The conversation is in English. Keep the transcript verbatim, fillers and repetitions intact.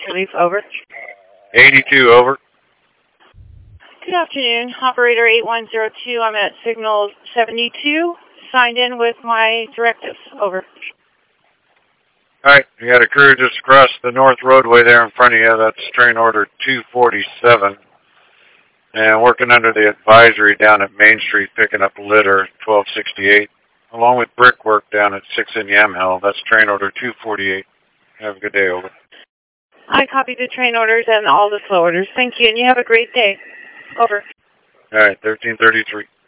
Relief, over. eighty-two, over. Good afternoon, operator eight one zero two. I'm at signal seventy-two, signed in with my directives, over. Alright, you got a crew just across the north roadway there in front of you. That's train order two forty-seven. And working under the advisory down at Main Street, picking up litter, twelve sixty-eight. Along with brickwork down at six in Yamhill. That's train order two forty-eight. Have a good day, over. I copied the train orders and all the flow orders. Thank you, and you have a great day. Over. Alright, thirteen thirty-three.